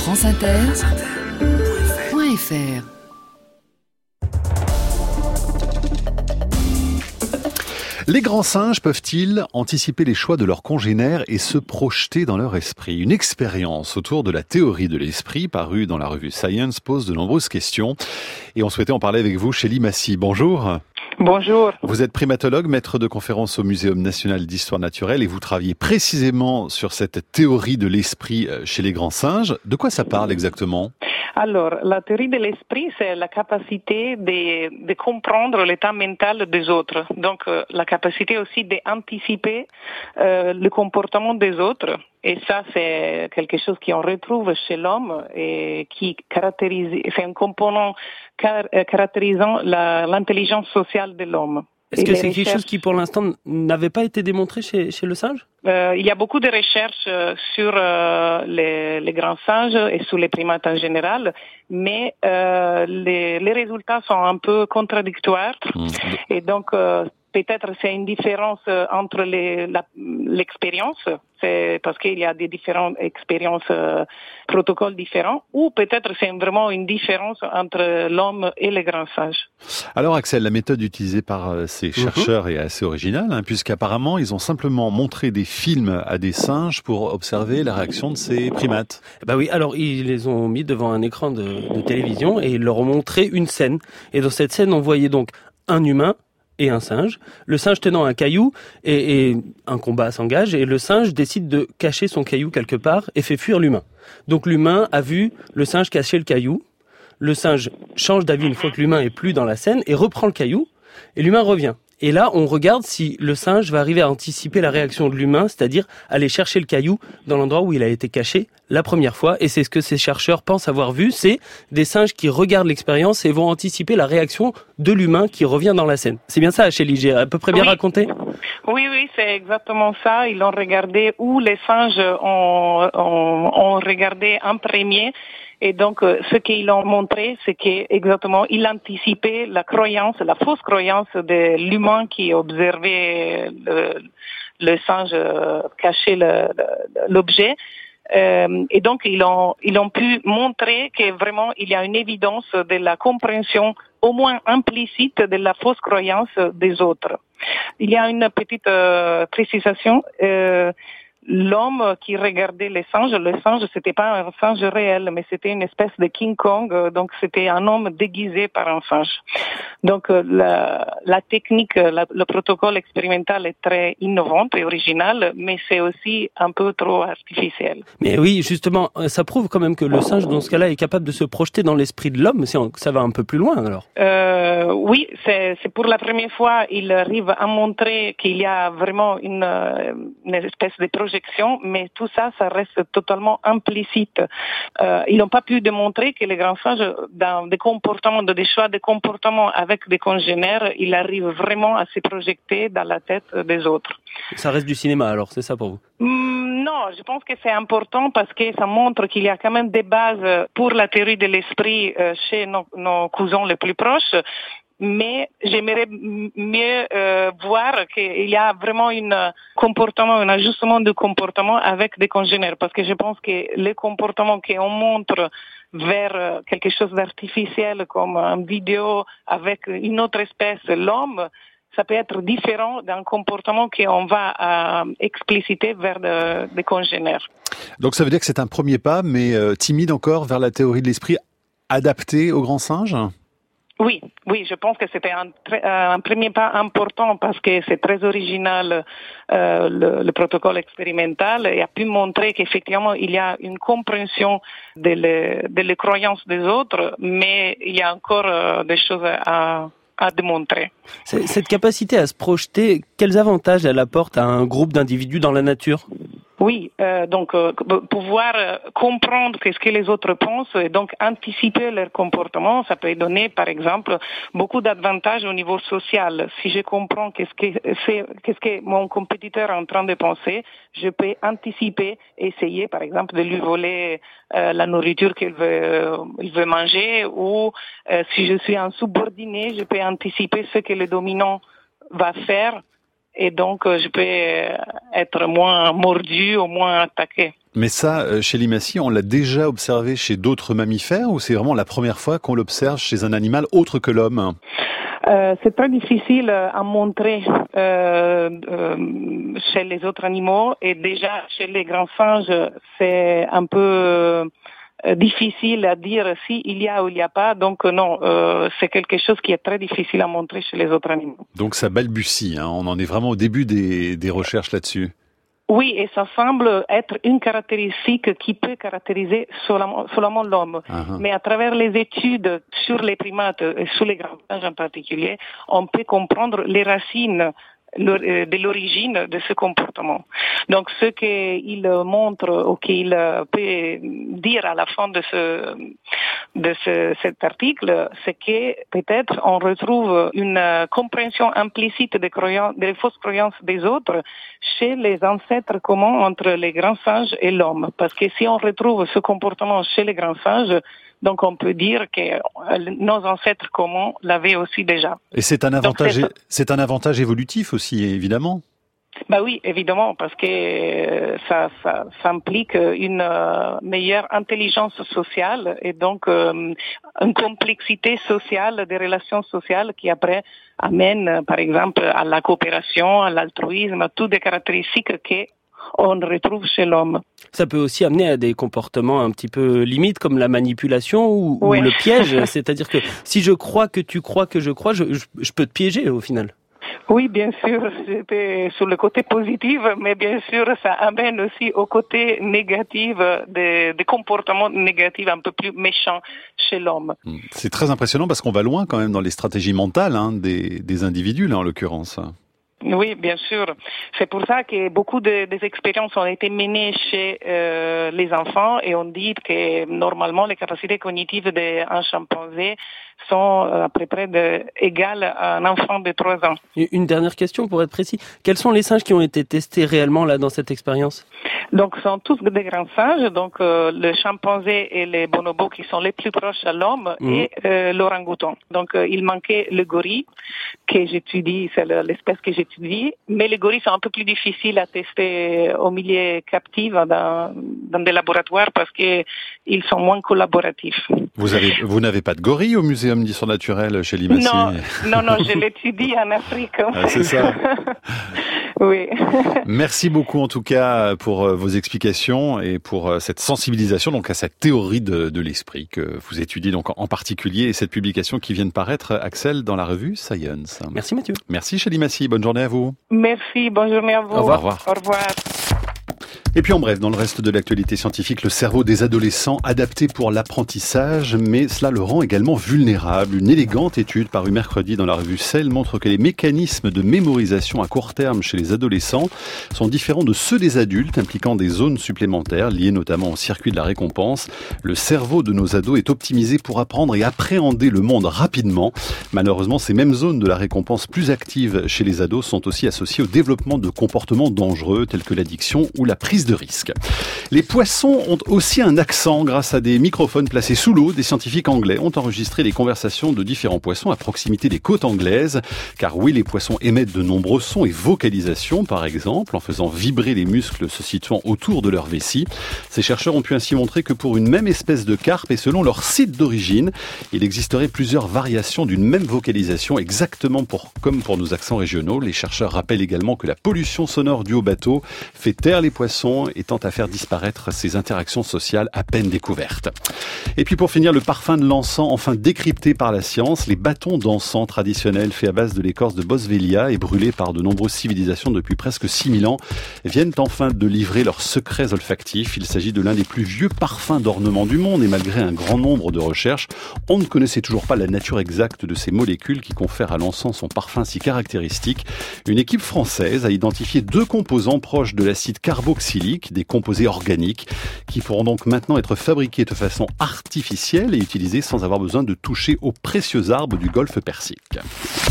franceinter.fr. Les grands singes peuvent-ils anticiper les choix de leurs congénères et se projeter dans leur esprit ? Une expérience autour de la théorie de l'esprit parue dans la revue Science pose de nombreuses questions. Et on souhaitait en parler avec vous, Chélie Massy. Bonjour. Bonjour. Vous êtes primatologue, maître de conférences au Muséum national d'histoire naturelle et vous travaillez précisément sur cette théorie de l'esprit chez les grands singes. De quoi ça parle exactement ? Alors, la théorie de l'esprit, c'est la capacité de comprendre l'état mental des autres. Donc, la capacité aussi d'anticiper le comportement des autres. Et ça, c'est quelque chose qu'on retrouve chez l'homme et qui caractérise, c'est un component caractérisant l'intelligence sociale de l'homme. Est-ce que c'est quelque chose qui, pour l'instant, n'avait pas été démontré chez le singe ? Il y a beaucoup de recherches sur les grands singes et sur les primates en général, mais les résultats sont un peu contradictoires. Et donc, peut-être c'est une différence entre l'expérience, c'est parce qu'il y a des différentes expériences, protocoles différents, ou peut-être c'est vraiment une différence entre l'homme et les grands singes. Alors Axel, la méthode utilisée par ces chercheurs est assez originale, puisqu'apparemment ils ont simplement montré des films à des singes pour observer la réaction de ces primates. Bah oui, alors ils les ont mis devant un écran de télévision et ils leur ont montré une scène. Et dans cette scène, on voyait donc un humain et un singe, le singe tenant un caillou et un combat s'engage et le singe décide de cacher son caillou quelque part et fait fuir l'humain. Donc l'humain a vu le singe cacher le caillou, le singe change d'avis une fois que l'humain est plus dans la scène et reprend le caillou et l'humain revient. Et là, on regarde si le singe va arriver à anticiper la réaction de l'humain, c'est-à-dire aller chercher le caillou dans l'endroit où il a été caché la première fois. Et c'est ce que ces chercheurs pensent avoir vu, c'est des singes qui regardent l'expérience et vont anticiper la réaction de l'humain qui revient dans la scène. C'est bien ça, Chélie, j'ai à peu près bien raconté ? Oui, c'est exactement ça. Ils ont regardé où les singes ont regardé en premier. Et donc, ce qu'ils ont montré, c'est qu'exactement, ils anticipaient la fausse croyance de l'humain qui observait le singe cacher l'objet. Et donc, ils ont pu montrer que vraiment, il y a une évidence de la compréhension, au moins implicite, de la fausse croyance des autres. Il y a une petite précisation. L'homme qui regardait le singe, c'était pas un singe réel, mais c'était une espèce de King Kong, donc c'était un homme déguisé par un singe. Donc la technique, le protocole expérimental est très innovant et original, mais c'est aussi un peu trop artificiel. Mais oui, justement, ça prouve quand même que le singe, dans ce cas-là, est capable de se projeter dans l'esprit de l'homme, ça va un peu plus loin alors. Oui, c'est pour la première fois, il arrive à montrer qu'il y a vraiment une espèce de projection, mais tout ça, ça reste totalement implicite. Ils n'ont pas pu démontrer que les grands singes, dans des comportements, des choix de comportement avec des congénères, ils arrivent vraiment à se projeter dans la tête des autres. Ça reste du cinéma alors, c'est ça pour vous ? Non, je pense que c'est important parce que ça montre qu'il y a quand même des bases pour la théorie de l'esprit chez nos cousins les plus proches. Mais j'aimerais mieux voir qu'il y a vraiment un ajustement du comportement avec des congénères, parce que je pense que les comportements qu'on montre vers quelque chose d'artificiel comme une vidéo avec une autre espèce, l'homme, ça peut être différent d'un comportement qu'on va expliciter vers des congénères. Donc ça veut dire que c'est un premier pas, mais timide encore vers la théorie de l'esprit adaptée aux grands singes ? Oui, je pense que c'était un premier pas important parce que c'est très original le protocole expérimental et a pu montrer qu'effectivement il y a une compréhension de les croyances des autres, mais il y a encore des choses à démontrer. Cette capacité à se projeter, quels avantages elle apporte à un groupe d'individus dans la nature ? Oui, donc pouvoir comprendre ce que les autres pensent et donc anticiper leur comportement, ça peut donner par exemple beaucoup d'avantages au niveau social. Si je comprends qu'est-ce que mon compétiteur est en train de penser, je peux anticiper, essayer par exemple de lui voler la nourriture qu'il veut manger, ou si je suis un subordonné, je peux anticiper ce que le dominant va faire et donc je peux être moins mordu ou moins attaqué. Mais ça, chez Limacie, on l'a déjà observé chez d'autres mammifères ou c'est vraiment la première fois qu'on l'observe chez un animal autre que l'homme ? C'est très difficile à montrer chez les autres animaux et déjà chez les grands singes, c'est un peu difficile à dire si il y a ou il n'y a pas. Donc non, c'est quelque chose qui est très difficile à montrer chez les autres animaux. Donc ça balbutie, hein, on en est vraiment au début des recherches là-dessus. Oui, et ça semble être une caractéristique qui peut caractériser seulement l'homme. Uh-huh. Mais à travers les études sur les primates et sur les grands singes en particulier, on peut comprendre les racines de l'origine de ce comportement. Donc, ce qu'il montre ou qu'il peut dire à la fin de cet article, c'est que peut-être on retrouve une compréhension implicite des fausses croyances des autres chez les ancêtres communs entre les grands singes et l'homme. Parce que si on retrouve ce comportement chez les grands singes, donc on peut dire que nos ancêtres communs l'avaient aussi déjà. Et c'est un avantage évolutif aussi, évidemment. Bah oui, évidemment, parce que ça implique une meilleure intelligence sociale et donc une complexité sociale des relations sociales qui après amène, par exemple, à la coopération, à l'altruisme, à toutes des caractéristiques qu'on retrouve chez l'homme. Ça peut aussi amener à des comportements un petit peu limites comme la manipulation ou le piège. C'est-à-dire que si je crois que tu crois que je crois, je peux te piéger au final. Oui, bien sûr, c'était sur le côté positif, mais bien sûr, ça amène aussi au côté négatif, des comportements négatifs un peu plus méchants chez l'homme. C'est très impressionnant parce qu'on va loin quand même dans les stratégies mentales des individus, là, en l'occurrence. Oui, bien sûr. C'est pour ça que beaucoup des expériences ont été menées chez les enfants et on dit que normalement les capacités cognitives d'un chimpanzé sont à peu près égales à un enfant de 3 ans. Une dernière question pour être précis. Quels sont les singes qui ont été testés réellement là dans cette expérience ? Donc, ce sont tous des grands singes, donc le chimpanzé et les bonobos qui sont les plus proches à l'homme et l'orang-outan. Donc, il manquait le gorille que j'étudie, c'est l'espèce que j'étudie, mais les gorilles sont un peu plus difficiles à tester au milieu captif dans des laboratoires parce que ils sont moins collaboratifs. Vous n'avez pas de gorille au Muséum d'histoire naturelle chez Limacie ? Non, je l'étudie en Afrique. Ah, c'est ça. Oui. Merci beaucoup en tout cas pour vos explications et pour cette sensibilisation donc à cette théorie de l'esprit que vous étudiez donc en particulier et cette publication qui vient de paraître, Axel, dans la revue Science. Merci Mathieu. Merci chez Limacie, bonne journée à vous. Merci, bonne journée à vous. Au revoir. Au revoir. Et puis en bref, dans le reste de l'actualité scientifique, le cerveau des adolescents adapté pour l'apprentissage, mais cela le rend également vulnérable. Une élégante étude parue mercredi dans la revue Cell montre que les mécanismes de mémorisation à court terme chez les adolescents sont différents de ceux des adultes, impliquant des zones supplémentaires liées notamment au circuit de la récompense. Le cerveau de nos ados est optimisé pour apprendre et appréhender le monde rapidement. Malheureusement, ces mêmes zones de la récompense plus actives chez les ados sont aussi associées au développement de comportements dangereux tels que l'addiction ou la prise de risque. Les poissons ont aussi un accent. Grâce à des microphones placés sous l'eau, des scientifiques anglais ont enregistré les conversations de différents poissons à proximité des côtes anglaises. Car oui, les poissons émettent de nombreux sons et vocalisations, par exemple, en faisant vibrer les muscles se situant autour de leur vessie. Ces chercheurs ont pu ainsi montrer que pour une même espèce de carpe et selon leur site d'origine, il existerait plusieurs variations d'une même vocalisation, exactement comme pour nos accents régionaux. Les chercheurs rappellent également que la pollution sonore due au bateau fait taire les poissons et tente à faire disparaître ces interactions sociales à peine découvertes. Et puis pour finir, le parfum de l'encens, enfin décrypté par la science. Les bâtons d'encens traditionnels faits à base de l'écorce de Boswellia et brûlés par de nombreuses civilisations depuis presque 6000 ans viennent enfin de livrer leurs secrets olfactifs. Il s'agit de l'un des plus vieux parfums d'ornement du monde et malgré un grand nombre de recherches, on ne connaissait toujours pas la nature exacte de ces molécules qui confèrent à l'encens son parfum si caractéristique. Une équipe française a identifié 2 composants proches de l'acide carboxylique, des composés organiques qui pourront donc maintenant être fabriqués de façon artificielle et utilisés sans avoir besoin de toucher aux précieux arbres du golfe Persique.